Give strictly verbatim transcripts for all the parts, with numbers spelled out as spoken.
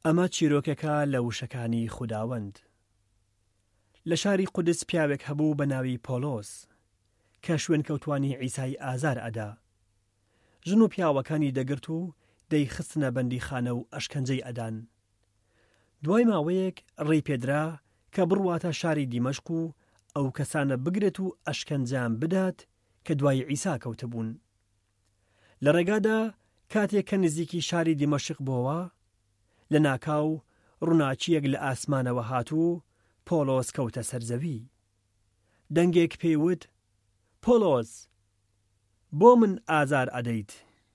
ئەمە چیرۆکێکە لە وشەکانی خوداوەند. لە شاری قودس پیاوێک هەبوو بە ناوی پۆلۆس کە شوێن کەوتوانی عیسای ئازار ئەدا. ژن و پیاوەکانی دەگرت و دەیخستنە بەندیخانە و ئەشکەنجەی ئەدان. دوای ماوەیەک ڕێی پێدرا کە بڕواتە شاری دیمەشق و ئەو کەسانە بگرێت و ئەشکەنجیان بدات کە دوای عیسا کەوتبوون. لە ڕێگادا کاتێک کە نزیکی شاری دیمەشق بووە، لە ناکاو ڕووناچیەک لە ئاسمانەوە هاتوو، پۆلۆس کەوتە سەرزەوی. دەنگێک پێیوت: پۆلۆس، بۆ من ئازار ئەدەیت؟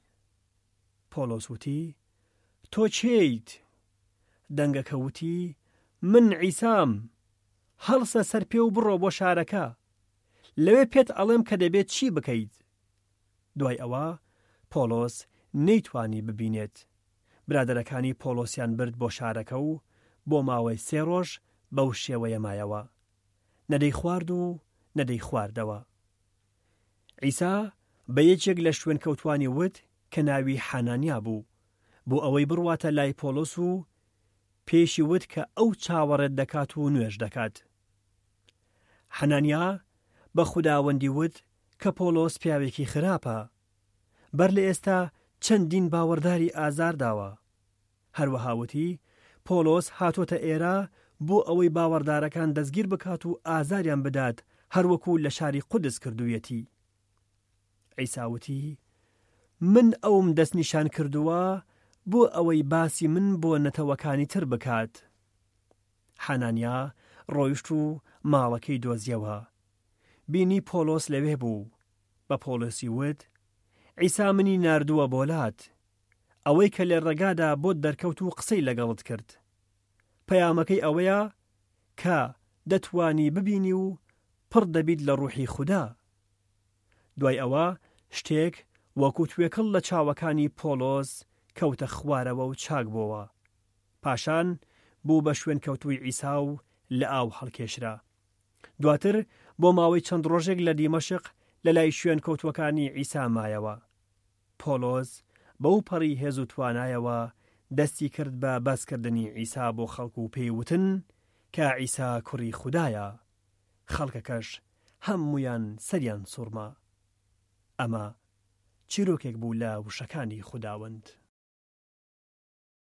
پۆلۆس وتی: تۆ چێیت؟ دەنگەکە وتی: من عیسام، هەڵسە سەر پێ و بڕۆ بۆ شارەکە، لەوێ پێت ئەڵێم کە دەبێت چی بکەیت. دوای ئەوە پۆلۆس نەیتوانی ببینێت. برادەرەکانی پۆلۆسیان برد بۆ شارەکە و بۆ ماوەی سێ ڕۆژ بەو شێوەیە مایەوە، نەدەی خوارد و نەدەی خواردەوە. عیسا بە یەکێک لە شوێن کەوتوانی وت کە ناوی حەنانیا بوو، بۆ ئەوەی بڕواتە لای پۆلۆس و پێشی وت کە ئەو چاوەڕێت دەکات و نوێژ دەکات. حەنانیا بە خوداوەندی وت کە پۆلۆس پیاوێکی خراپە، بەر لە ئێستا چەندین باوەڕداری ئازار داوە. هەروەها وتی پۆلۆس هاتۆتە ئێرە بۆ ئەوەی باوەڕدارەکان دەستگیر بکات و ئازاریان بدات، هەروەکو لە شاری قودس کردوویەتی. عیسا وتی: من ئەوم دەستنیشان کردووە بۆ ئەوەی باسی من بۆ نەتەوەکانی تر بکات. حەنانیا ڕۆیشت و ماڵەکەی دۆزیەوە. بینی پۆلۆس لەوێ بوو. بە پۆلۆسی وت: عیسا منی ناردووە بۆلات، ئەوەی کە لە ڕێگادا بۆت دەرکەوت و قسەی لەگەڵت کرد. پەیامەکەی ئەوەیە کە دەتوانی ببینی و پڕ دەبیت لە ڕوحی خودا. دوای ئەوە شتێک وەکو توێکڵ لە چاوەکانی پۆلۆس کەوتە خوارەوە و چاک بووە. پاشان بوو بە شوێن کەوتووی عیسا و لە ئاو هەڵکێشرا. دواتر بۆ ماوەی چەند ڕۆژێک لە دیمەشق لە لای شوێن کەوتوەکانی عیسا مایەوە. پۆلۆس بەو پەڕی هێز و توانایەوە دەستی کرد بە باسکردنی عیسا بۆ خەڵک و پێیوتن کە عیسا کوڕی خودایە. خەڵکەکەش هەمویان سەریان سوورما. ئەمە چیرۆکێک بوو لە وشەکانی خوداوەند.